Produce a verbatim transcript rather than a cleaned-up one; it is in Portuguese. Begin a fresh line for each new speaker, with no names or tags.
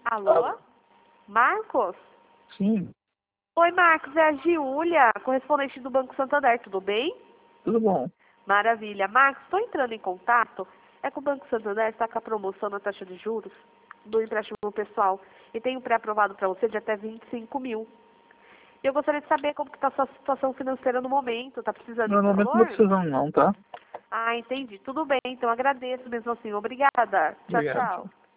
Alô?
Alô?
Marcos?
Sim,
Oi, Marcos, é a Giulia, correspondente do Banco Santander, tudo bem?
tudo bom.
Maravilha. Marcos, estou entrando em contato. É que o Banco Santander está com a promoção na taxa de juros do empréstimo pessoal e tem um pré-aprovado para você de até vinte e cinco mil. Eu gostaria de saber como que está a sua situação financeira no momento. Está precisando
No
de
momento não
valor?
tô precisando não, tá?
Ah, entendi. Tudo bem, então agradeço mesmo assim. Obrigada. Tchau,
Obrigado.
tchau.